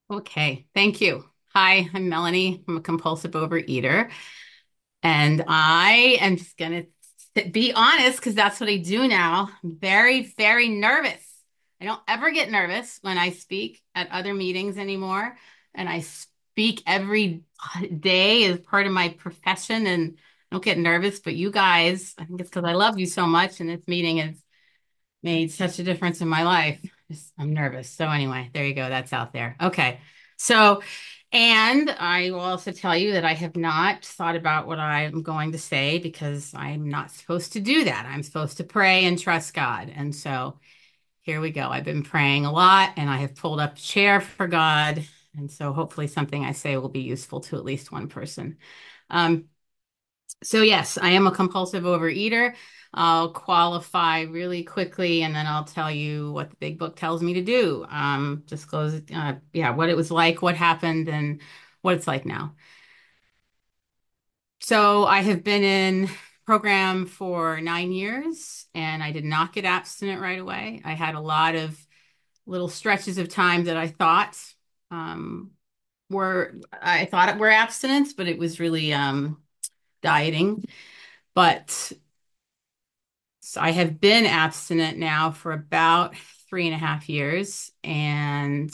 Okay, thank you. Hi, I'm Melanie. I'm a compulsive overeater, and I am just gonna be honest because that's what I do now. I'm very, very nervous. I don't ever get nervous when I speak at other meetings anymore, and I speak every day as part of my profession, and I don't get nervous. But you guys, I think it's because I love you so much, and this meeting has made such a difference in my life. I'm nervous. So anyway, there you go. That's out there. Okay. So, and I will also tell you that I have not thought about what I'm going to say because I'm not supposed to do that. I'm supposed to pray and trust God. And so here we go. I've been praying a lot and I have pulled up a chair for God. And so hopefully something I say will be useful to at least one person. Um, so yes, I am a compulsive overeater. I'll qualify really quickly and then I'll tell you what the big book tells me to do. Disclose, yeah, what it was like, what happened, and what it's like now. So I have been in program for 9 years and I did not get abstinent right away. I had a lot of little stretches of time that um, I thought it were abstinence, but it was really dieting. But So I have been abstinent now for about 3.5 years, and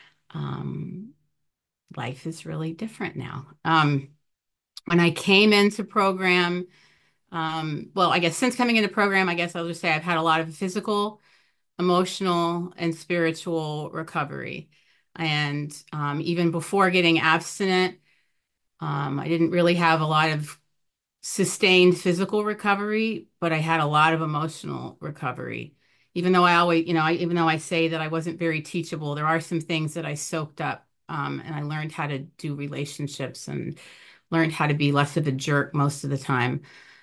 um, life is really different now. When I came into program, well, I guess since coming into program, I guess I'll just say I've had a lot of physical, emotional, and spiritual recovery. And even before getting abstinent, I didn't really have a lot of sustained physical recovery, but I had a lot of emotional recovery. Even though I always, even though I say that I wasn't very teachable, there are some things that I soaked up, and I learned how to do relationships and learned how to be less of a jerk most of the time.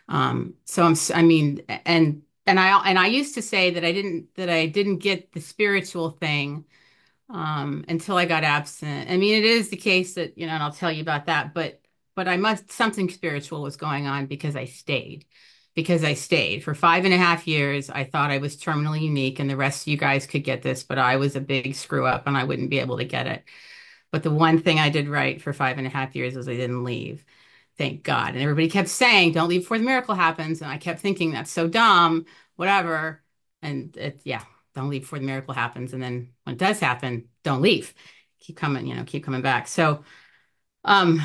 I mean, and I used to say that I didn't get the spiritual thing until I got abstinent. I mean, it is the case that, and I'll tell you about that, but something spiritual was going on because I stayed. Because I stayed for 5.5 years. I thought I was terminally unique and the rest of you guys could get this, but I was a big screw up and I wouldn't be able to get it. But the one thing I did right for 5.5 years was I didn't leave. Thank God. And everybody kept saying, don't leave before the miracle happens. And I kept thinking that's so dumb, whatever. Yeah, don't leave before the miracle happens. And then when it does happen, don't leave. Keep coming, keep coming back. So, um,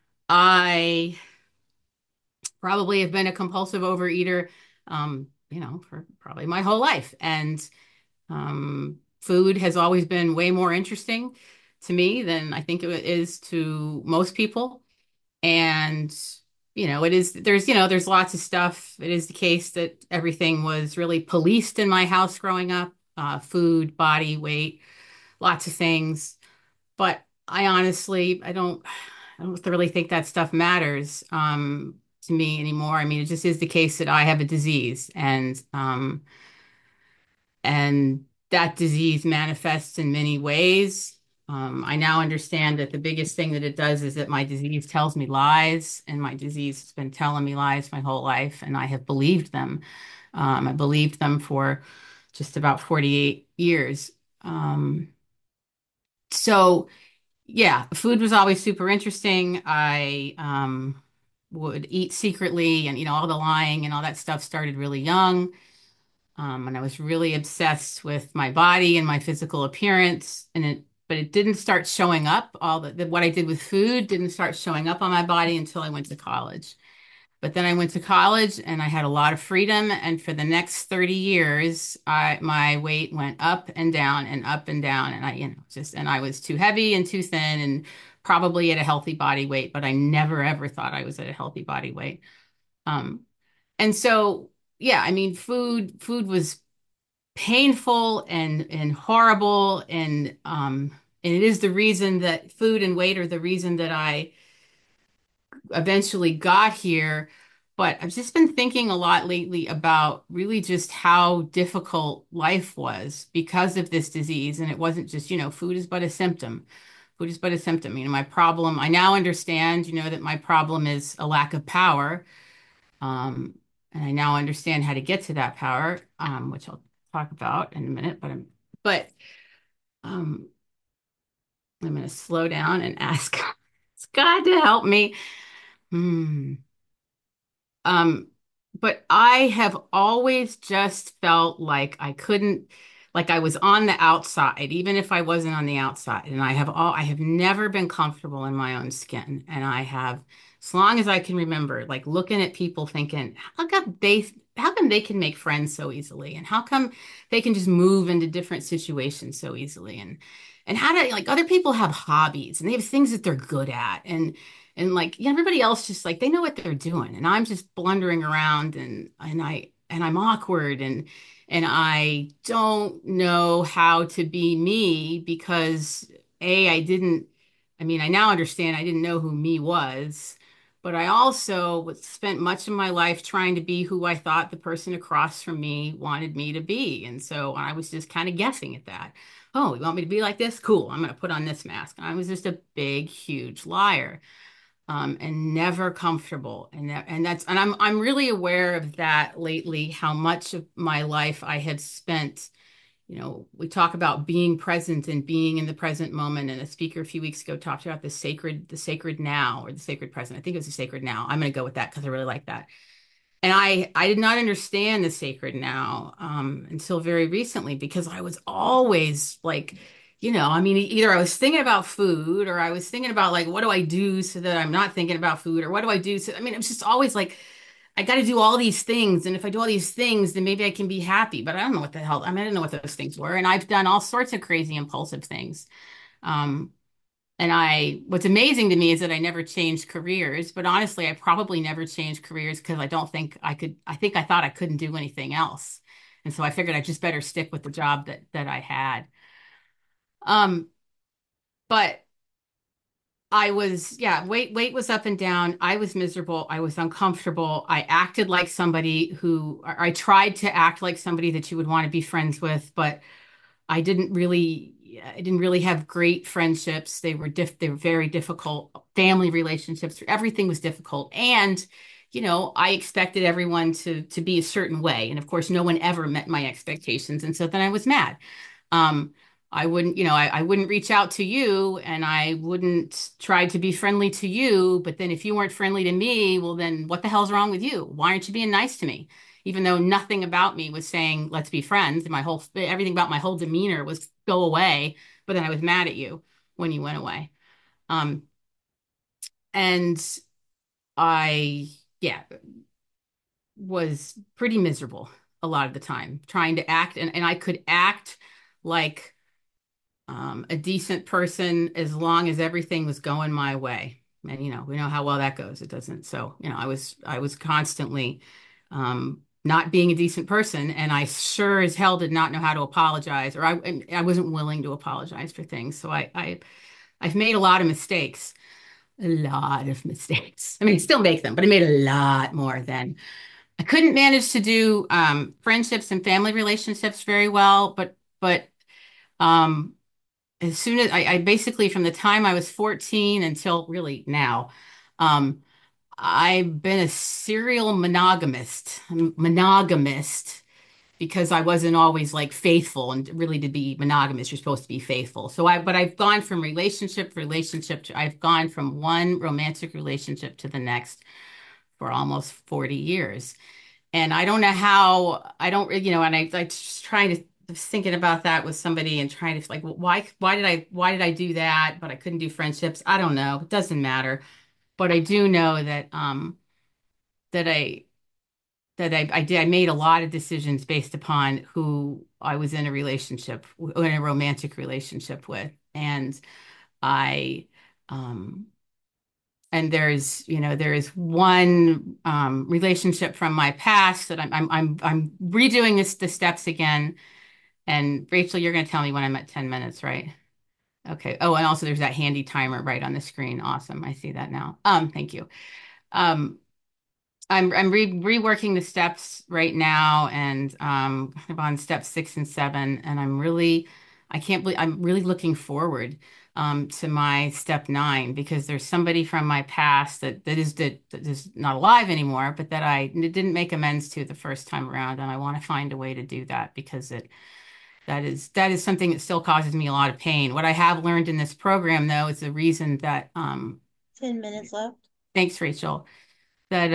I probably have been a compulsive overeater, for probably my whole life. And food has always been way more interesting to me than I think it is to most people. And, there's lots of stuff. It is the case that everything was really policed in my house growing up, food, body, weight, lots of things. But I don't really think that stuff matters, to me anymore. I mean, it just is the case that I have a disease and that disease manifests in many ways. I now understand that the biggest thing that it does is that my disease tells me lies, and my disease has been telling me lies my whole life, and I have believed them. I believed them for just about 48 years. Um, so, yeah, food was always super interesting. I would eat secretly, and all the lying and all that stuff started really young. And I was really obsessed with my body and my physical appearance, but it didn't start showing up. What I did with food didn't start showing up on my body until I went to college. But then I went to college and I had a lot of freedom. And for the next 30 years, my weight went up and down and up and down. And and I was too heavy and too thin and probably at a healthy body weight, but I never ever thought I was at a healthy body weight. Um, and so, yeah, I mean, food was painful and horrible and it is the reason that food and weight are the reason that I eventually got here. But I've just been thinking a lot lately about really just how difficult life was because of this disease. And it wasn't just, food is but a symptom. Food is but a symptom. My problem, I now understand, that my problem is a lack of power. Um, and I now understand how to get to that power, which I'll talk about in a minute. But um, I'm going to slow down and ask God to help me. Hmm. Um, but I have always just felt like I couldn't, like I was on the outside, even if I wasn't on the outside. And I have never been comfortable in my own skin. And I have, as long as I can remember, like looking at people thinking, how come they can make friends so easily? And how come they can just move into different situations so easily? And how do, like, other people have hobbies and they have things that they're good at. And like, yeah, everybody else just like they know what they're doing, and I'm just blundering around, and I'm awkward, and I don't know how to be me because I didn't. I mean, I now understand I didn't know who me was, but I also spent much of my life trying to be who I thought the person across from me wanted me to be, and so I was just kind of guessing at that. Oh, you want me to be like this? Cool. I'm going to put on this mask. I was just a big, huge liar, and never comfortable. And I'm really aware of that lately, how much of my life I had spent. We talk about being present and being in the present moment. And a speaker a few weeks ago talked about the sacred now, or the sacred present. I think it was the sacred now. I'm going to go with that because I really like that. And I did not understand the sacred now, until very recently, because I was always like, I mean, either I was thinking about food, or I was thinking about like, what do I do so that I'm not thinking about food, or what do I do? So, I mean, it was just always like, I got to do all these things. And if I do all these things, then maybe I can be happy. But I don't know what the hell, I mean, I didn't know what those things were. And I've done all sorts of crazy, impulsive things. Um, what's amazing to me is that I never changed careers, but honestly, I probably never changed careers because I don't think I could, I think I thought I couldn't do anything else. And so I figured I just better stick with the job that I had. Um, but yeah, weight was up and down. I was miserable. I was uncomfortable. I acted like somebody who, or I tried to act like somebody that you would want to be friends with, but I didn't really have great friendships. They were very difficult. Family relationships, everything was difficult. And, I expected everyone to be a certain way. And of course, no one ever met my expectations. And so then I was mad. Um, I wouldn't, I wouldn't reach out to you, and I wouldn't try to be friendly to you. But then if you weren't friendly to me, well, then what the hell's wrong with you? Why aren't you being nice to me? Even though nothing about me was saying, let's be friends. And everything about my whole demeanor was go away. But then I was mad at you when you went away. Um, and I, yeah, was pretty miserable a lot of the time trying to act. And I could act like, a decent person as long as everything was going my way. And we know how well that goes. It doesn't. So, I was constantly, not being a decent person, and I sure as hell did not know how to apologize, or I wasn't willing to apologize for things. So I've made a lot of mistakes. A lot of mistakes. I mean, I still make them, but I made a lot more than I couldn't manage to do, friendships and family relationships very well, but um as soon as I basically, from the time I was 14 until really now, um, I've been a serial monogamist, because I wasn't always like faithful, and really to be monogamous, you're supposed to be faithful. But I've gone from relationship to relationship I've gone from one romantic relationship to the next for almost 40 years. And I don't know how, I don't, and I just trying to, was thinking about that with somebody and trying to like, well, why did I do that? But I couldn't do friendships. I don't know. It doesn't matter. But I do know that, that I, I made a lot of decisions based upon who I was in a relationship, in a romantic relationship with. I, um, and there is one, relationship from my past that I'm redoing the steps again. And Rachel, you're going to tell me when I'm at 10 minutes, right? Okay. Oh, and also there's that handy timer right on the screen. Awesome. I see that now. Thank you. Um, I'm reworking the steps right now, and kind of on step 6 and 7, and I can't believe I'm really looking forward, to my step 9, because there's somebody from my past that is not alive anymore, but that I didn't make amends to the first time around, and I want to find a way to do that, because That is something that still causes me a lot of pain. What I have learned in this program, though, is the reason that 10 minutes left. thanks, Rachel, that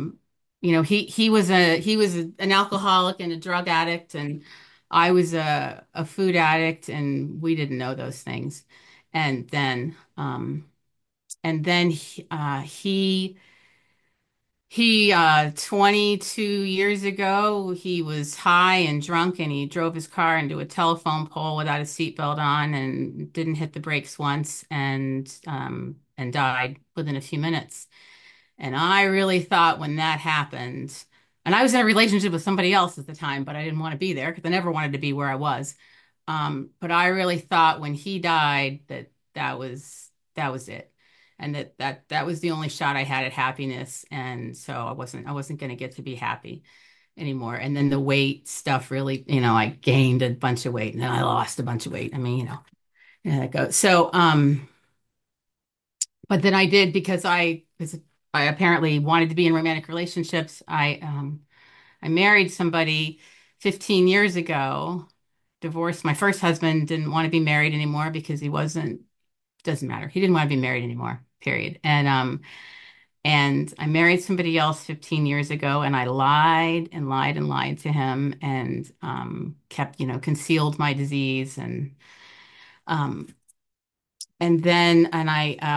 an alcoholic and a drug addict, and I was a food addict, and we didn't know those things. And then he 22 years ago, he was high and drunk, and he drove his car into a telephone pole without a seatbelt on and didn't hit the brakes once, and died within a few minutes. And I really thought when that happened, and I was in a relationship with somebody else at the time, but I didn't want to be there because I never wanted to be where I was. But I really thought when he died that that was it. And that was the only shot I had at happiness. And so I wasn't going to get to be happy anymore. And then the weight stuff really, I gained a bunch of weight and then I lost a bunch of weight. I mean, yeah, that goes. So, but then I did because I apparently wanted to be in romantic relationships. I married somebody 15 years ago, divorced. My first husband didn't want to be married anymore because he wasn't, doesn't matter. He didn't want to be married anymore, period. And I married somebody else 15 years ago, and I lied and lied and lied to him, and kept, concealed my disease, um and then and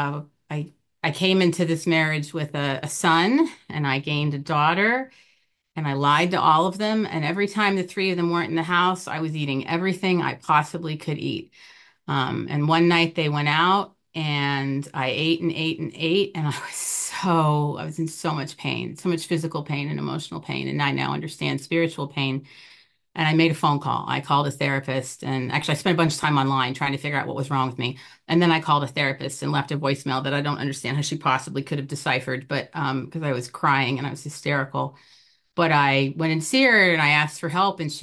I came into this marriage with a son, and I gained a daughter, and I lied to all of them. And every time the three of them weren't in the house, I was eating everything I possibly could eat. And one night they went out, and I ate and ate and ate, and I was in so much pain, so much physical pain and emotional pain. And I now understand spiritual pain. And I made a phone call. I called a therapist, and actually I spent a bunch of time online trying to figure out what was wrong with me. And then I called a therapist and left a voicemail that I don't understand how she possibly could have deciphered, but because I was crying and I was hysterical. But I went and see her and I asked for help, and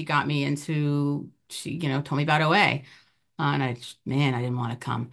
she, told me about OA. And man, I didn't want to come.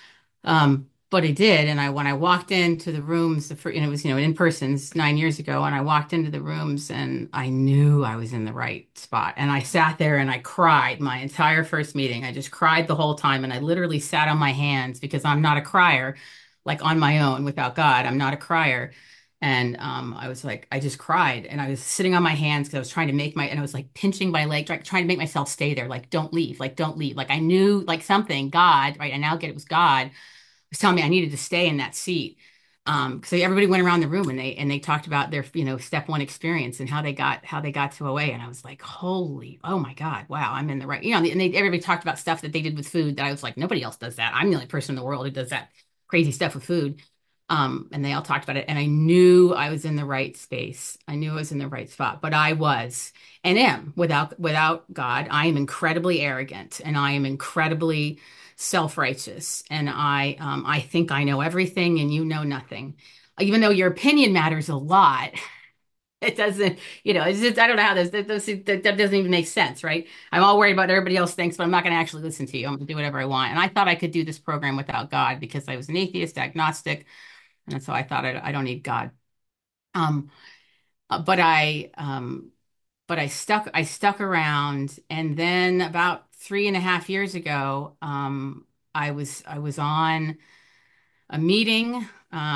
But I did. And when I walked into the rooms, and it was, in persons 9 years ago, and I walked into the rooms and I knew I was in the right spot. And I sat there and I cried my entire first meeting. I just cried the whole time. And I literally sat on my hands because I'm not a crier, like on my own without God. I'm not a crier. And I was like, I just cried, and I was sitting on my hands because I was trying to and I was like pinching my leg, trying to make myself stay there, like, don't leave, like, don't leave. Like, I knew, like, something, God, right? I now get it was God was telling me I needed to stay in that seat. Because everybody went around the room and they talked about their, step one experience and how they got to OA. And I was like, holy, oh my God, wow, I'm in the right, and everybody talked about stuff that they did with food that I was like, nobody else does that. I'm the only person in the world who does that crazy stuff with food. And they all talked about it, and I knew I was in the right space. I knew I was in the right spot, but I was and am without God. I am incredibly arrogant, and I am incredibly self-righteous, and I think I know everything, and you know nothing. Even though your opinion matters a lot, it doesn't. It's just I don't know how that doesn't even make sense, right? I'm all worried about what everybody else thinks, but I'm not going to actually listen to you. I'm going to do whatever I want. And I thought I could do this program without God because I was an atheist, agnostic. And so I thought I don't need God. Um, uh, but I um, but I stuck around, and then about 3.5 years ago, I was on a meeting,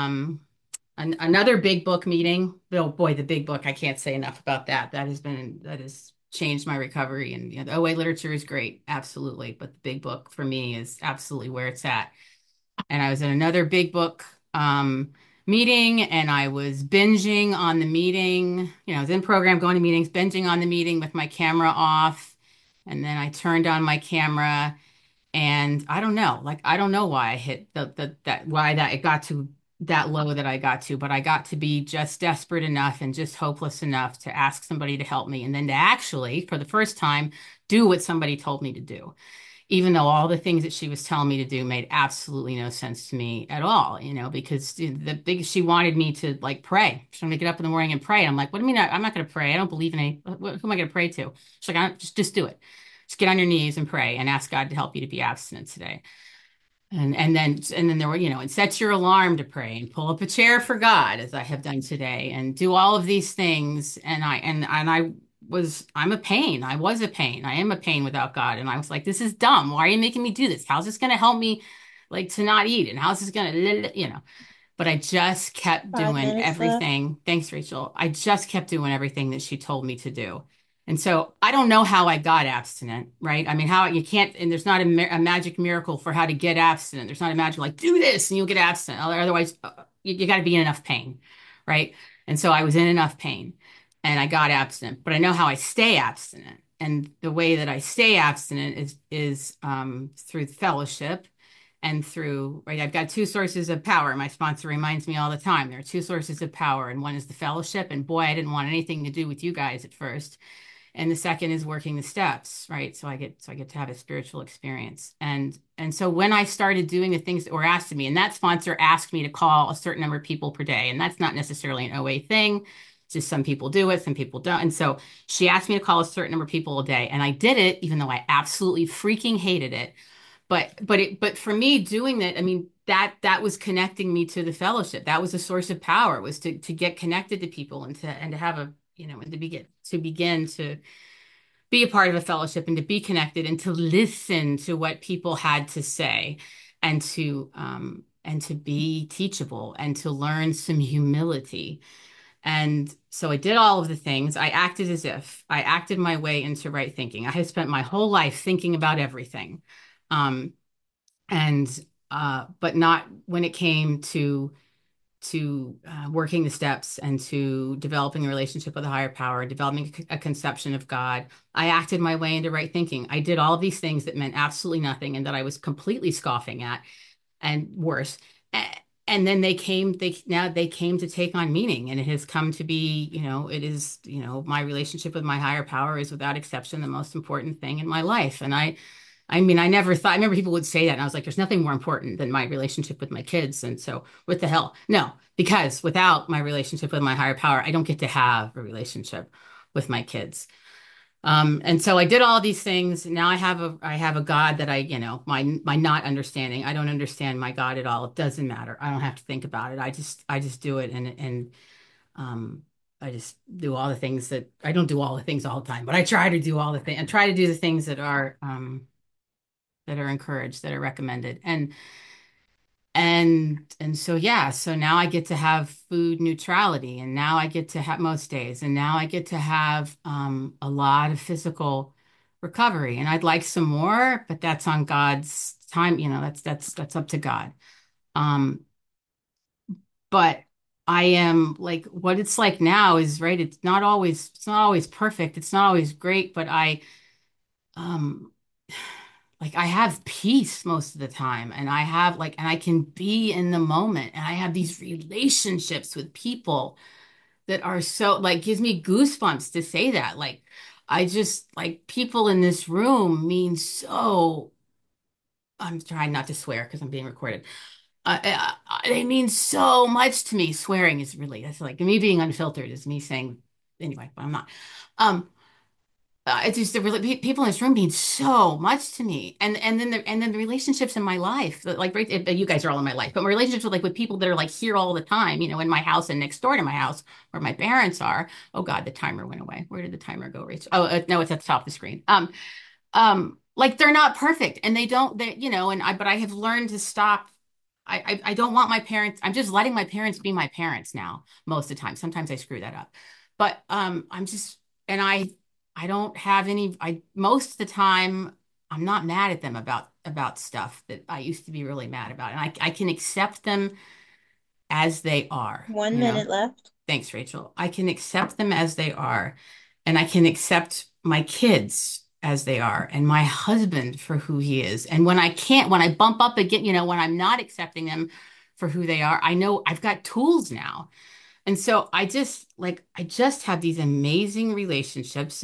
another big book meeting. Oh boy, the big book! I can't say enough about that. That has changed my recovery, and the OA literature is great, absolutely. But the big book for me is absolutely where it's at. And I was in another big book meeting, and I was binging on the meeting. I was in program, going to meetings, binging on the meeting with my camera off. And then I turned on my camera, and I don't know, like I don't know why I hit why that it got to that low that I got to, but I got to be just desperate enough and just hopeless enough to ask somebody to help me, and then to actually, for the first time, do what somebody told me to do, even though all the things that she was telling me to do made absolutely no sense to me at all, because she wanted me to like pray. She's gonna get up in the morning and pray. And I'm like, what do you mean? I'm not going to pray. I don't believe in any, who am I going to pray to? She's like, just do it. Just get on your knees and pray and ask God to help you to be abstinent today. And then there were, and set your alarm to pray and pull up a chair for God, as I have done today, and do all of these things. And I I'm a pain. I was a pain. I am a pain without God. And I was like, this is dumb. Why are you making me do this? How's this going to help me like to not eat? And how's this going to, but I just kept 5 doing minutes left. everything. Thanks, Rachel. I just kept doing everything that she told me to do. And so I don't know how I got abstinent, right? I mean, how you can't, and there's not a magic miracle for how to get abstinent. There's not a magic like do this and you'll get abstinent. Otherwise, you got to be in enough pain, right? And so I was in enough pain and I got abstinent, but I know how I stay abstinent. And the way that I stay abstinent is through fellowship and through, right, I've got two sources of power. My sponsor reminds me all the time there are two sources of power, and one is the fellowship. And boy, I didn't want anything to do with you guys at first. And the second is working the steps, right? So I get to have a spiritual experience. And so when I started doing the things that were asked of me, and that sponsor asked me to call a certain number of people per day, and that's not necessarily an OA thing. It's just some people do it, some people don't. And so she asked me to call a certain number of people a day, and I did it, even though I absolutely freaking hated it. But for me doing that, I mean, that was connecting me to the fellowship. That was a source of power, was to get connected to people and to have a, and to begin to be a part of a fellowship and to be connected and to listen to what people had to say and to be teachable and to learn some humility. And so I did all of the things. I acted as if I acted my way into right thinking. I had spent my whole life thinking about everything. Um, and but not when it came to working the steps and to developing a relationship with a higher power, developing a conception of God. I acted my way into right thinking. I did all of these things that meant absolutely nothing and that I was completely scoffing at, and worse. And then they came to take on meaning, and it has come to be, it is, my relationship with my higher power is without exception the most important thing in my life. And I mean, I never thought, I remember people would say that, and I was like, there's nothing more important than my relationship with my kids. And so, what the hell? No, because without my relationship with my higher power, I don't get to have a relationship with my kids. And so I did all these things. Now I have a God that my not understanding. I don't understand my God at all. It doesn't matter. I don't have to think about it. I just do it, and I just do all the things that I don't do all the things all the time, but I try to do all the things and try to do the things that are encouraged, that are recommended. And so yeah, so now I get to have food neutrality, and now I get to have most days, and now I get to have a lot of physical recovery. And I'd like some more, but that's on God's time, that's up to God. Um, but I am like what it's like now is right, it's not always perfect, it's not always great, but um like I have peace most of the time, and I can be in the moment, and I have these relationships with people that are so like gives me goosebumps to say that. Like I just like people in this room mean so. I'm trying not to swear because I'm being recorded. They mean so much to me. Swearing is really, that's like me being unfiltered is me saying anyway, but I'm not. Um, it's just people in this room mean so much to me, and then the relationships in my life, like right, you guys are all in my life, but my relationships with people that are like here all the time, in my house and next door to my house where my parents are. Oh God, the timer went away. Where did the timer go, Rachel? Oh, no, it's at the top of the screen. Like they're not perfect, and but I have learned to stop. I don't want my parents. I'm just letting my parents be my parents now most of the time. Sometimes I screw that up, but I'm just and I don't have any. I most of the time I'm not mad at them about stuff that I used to be really mad about, and I can accept them as they are. One You know. minute left. Thanks, Rachel. I can accept them as they are, and I can accept my kids as they are, and my husband for who he is. And when I bump up again, when I'm not accepting them for who they are, I know I've got tools now. And so I just have these amazing relationships,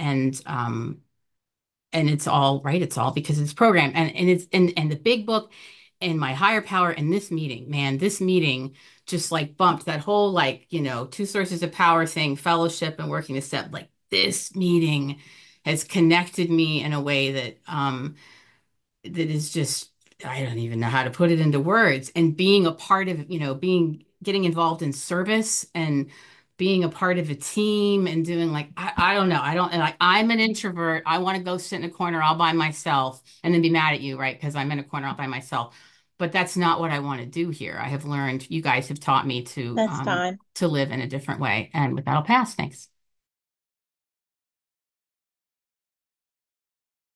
and it's all right. It's all because it's programmed, and it's and the big book and my higher power and this meeting, man, this meeting just like bumped that whole like, two sources of power thing, fellowship and working the step. Like this meeting has connected me in a way that is just, I don't even know how to put it into words. And being a part of, getting involved in service being a part of a team and doing like I don't know. I don't like I'm an introvert. I want to go sit in a corner all by myself and then be mad at you, right? Because I'm in a corner all by myself. But that's not what I want to do here. I have learned, you guys have taught me That's time. to live in a different way. And with that, I'll pass. Thanks.